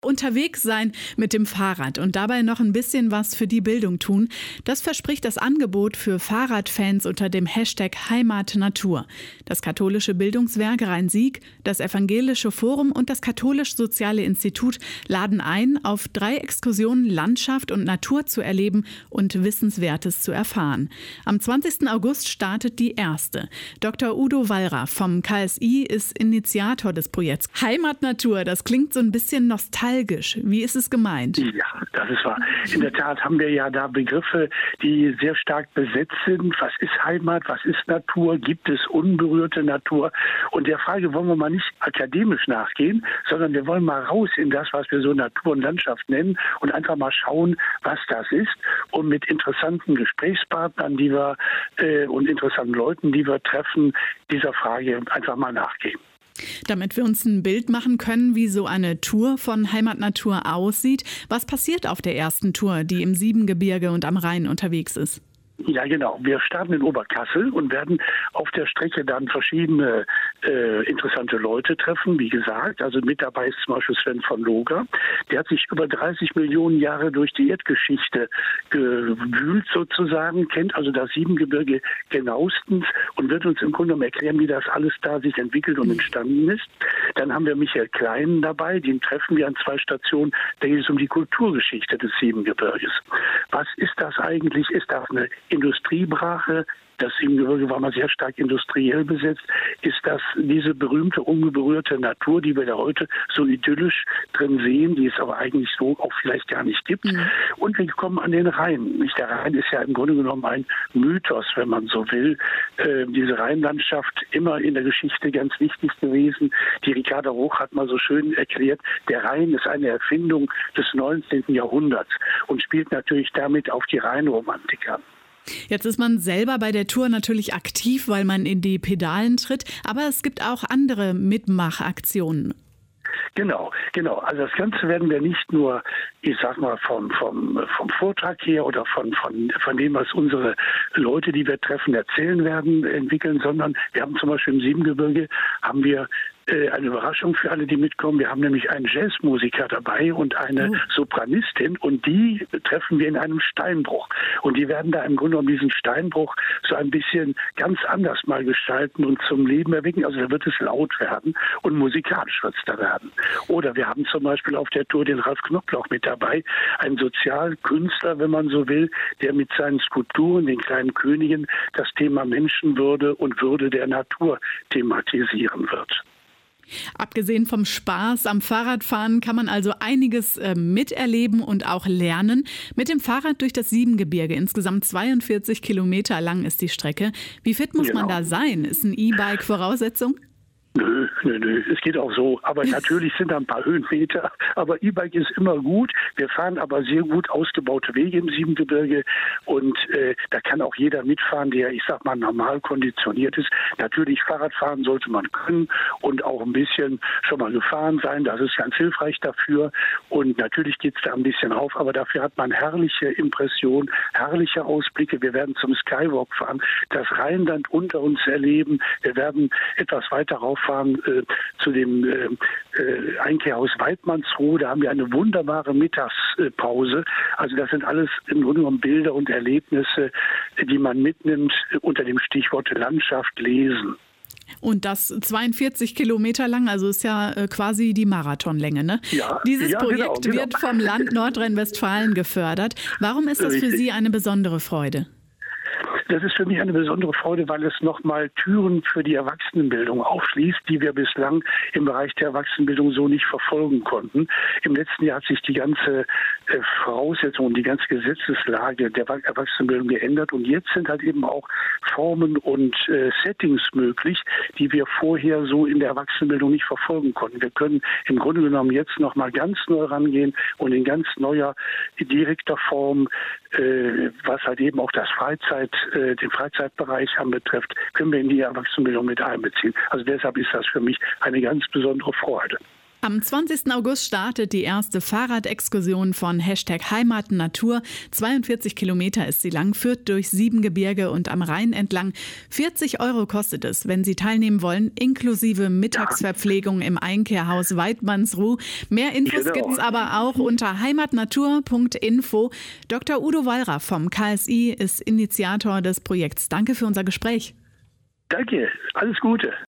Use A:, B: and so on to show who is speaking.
A: Unterwegs sein mit dem Fahrrad und dabei noch ein bisschen was für die Bildung tun, das verspricht das Angebot für Fahrradfans unter dem Hashtag Heimat Natur. Das katholische Bildungswerk Rhein-Sieg, das Evangelische Forum und das Katholisch-Soziale Institut laden ein, auf 3 Exkursionen Landschaft und Natur zu erleben und Wissenswertes zu erfahren. Am 20. August startet die erste. Dr. Udo Wallraff vom KSI ist Initiator des Projekts. Heimat Natur, das klingt so ein bisschen nostalgisch. Wie ist es gemeint?
B: Ja, das ist wahr. In der Tat haben wir ja da Begriffe, die sehr stark besetzt sind. Was ist Heimat? Was ist Natur? Gibt es unberührte Natur? Und der Frage wollen wir mal nicht akademisch nachgehen, sondern wir wollen mal raus in das, was wir so Natur und Landschaft nennen und einfach mal schauen, was das ist. Und mit interessanten Gesprächspartnern, und interessanten Leuten, die wir treffen, dieser Frage einfach mal nachgehen.
A: Damit wir uns ein Bild machen können, wie so eine Tour von Heimat Natur aussieht, was passiert auf der ersten Tour, die im Siebengebirge und am Rhein unterwegs ist?
B: Ja, genau. Wir starten in Oberkassel und werden auf der Strecke dann verschiedene interessante Leute treffen, wie gesagt. Also mit dabei ist zum Beispiel Sven von Loga. Der hat sich über 30 Millionen Jahre durch die Erdgeschichte gewühlt sozusagen, kennt also das Siebengebirge genauestens und wird uns im Grunde genommen erklären, wie das alles da sich entwickelt und entstanden ist. Dann haben wir Michael Klein dabei, den treffen wir an 2 Stationen. Da geht es um die Kulturgeschichte des Siebengebirges. Was ist das eigentlich? Ist das eine Industriebrache? Das Siebengebirge war mal sehr stark industriell besetzt. Ist das diese berühmte, unberührte Natur, die wir da heute so idyllisch drin sehen, die es aber eigentlich so auch vielleicht gar nicht gibt? Mhm. Und wir kommen an den Rhein. Der Rhein ist ja im Grunde genommen ein Mythos, wenn man so will. Diese Rheinlandschaft immer in der Geschichte ganz wichtig gewesen. Die Ricarda Roch hat mal so schön erklärt, der Rhein ist eine Erfindung des 19. Jahrhunderts und spielt natürlich damit auf die Rheinromantik an.
A: Jetzt ist man selber bei der Tour natürlich aktiv, weil man in die Pedalen tritt, aber es gibt auch andere Mitmachaktionen.
B: Genau. Also das Ganze werden wir nicht nur, ich sag mal, vom Vortrag her oder von dem, was unsere Leute, die wir treffen, erzählen werden, entwickeln, sondern wir haben zum Beispiel im Siebengebirge eine Überraschung für alle, die mitkommen. Wir haben nämlich einen Jazzmusiker dabei und eine Sopranistin und die treffen wir in einem Steinbruch. Und die werden da im Grunde genommen diesen Steinbruch so ein bisschen ganz anders mal gestalten und zum Leben erwecken. Also da wird es laut werden und musikalisch wird es da werden. Oder wir haben zum Beispiel auf der Tour den Ralf Knopfloch mit dabei, ein Sozialkünstler, wenn man so will, der mit seinen Skulpturen, den kleinen Königen, das Thema Menschenwürde und Würde der Natur thematisieren wird.
A: Abgesehen vom Spaß am Fahrradfahren kann man also einiges miterleben und auch lernen. Mit dem Fahrrad durch das Siebengebirge, insgesamt 42 Kilometer lang ist die Strecke. Wie fit muss man da sein? Ist ein E-Bike Voraussetzung?
B: Nö. Es geht auch so. Aber natürlich sind da ein paar Höhenmeter. Aber E-Bike ist immer gut. Wir fahren aber sehr gut ausgebaute Wege im Siebengebirge. Und da kann auch jeder mitfahren, der, ich sag mal, normal konditioniert ist. Natürlich Fahrradfahren sollte man können und auch ein bisschen schon mal gefahren sein. Das ist ganz hilfreich dafür. Und natürlich geht es da ein bisschen auf. Aber dafür hat man herrliche Impressionen, herrliche Ausblicke. Wir werden zum Skywalk fahren, das Rheinland unter uns erleben. Wir werden etwas weiter rauffahren zu dem Einkehrhaus Weidmannsruh. Da haben wir eine wunderbare Mittagspause. Also das sind alles im Grunde genommen Bilder und Erlebnisse, die man mitnimmt unter dem Stichwort Landschaft lesen.
A: Und das 42 Kilometer lang, also ist ja quasi die Marathonlänge, ne?
B: Ja,
A: Dieses Projekt wird vom Land Nordrhein-Westfalen gefördert. Warum ist das für Sie eine besondere Freude?
B: Das ist für mich eine besondere Freude, weil es nochmal Türen für die Erwachsenenbildung aufschließt, die wir bislang im Bereich der Erwachsenenbildung so nicht verfolgen konnten. Im letzten Jahr hat sich die ganze Voraussetzung, die ganze Gesetzeslage der Erwachsenenbildung geändert und jetzt sind halt eben auch Formen und Settings möglich, die wir vorher so in der Erwachsenenbildung nicht verfolgen konnten. Wir können im Grunde genommen jetzt nochmal ganz neu rangehen und in ganz neuer, direkter Form, was halt eben auch den Freizeitbereich anbetrifft, können wir in die Erwachsenenbildung mit einbeziehen. Also deshalb ist das für mich eine ganz besondere Freude.
A: Am 20. August startet die erste Fahrradexkursion von #Heimatnatur. 42 Kilometer ist sie lang, führt durch 7 Gebirge und am Rhein entlang. 40 € kostet es, wenn Sie teilnehmen wollen, inklusive Mittagsverpflegung im Einkehrhaus Weidmannsruh. Mehr Infos gibt's aber auch unter heimatnatur.info. Dr. Udo Wallraff vom KSI ist Initiator des Projekts. Danke für unser Gespräch.
B: Danke, alles Gute.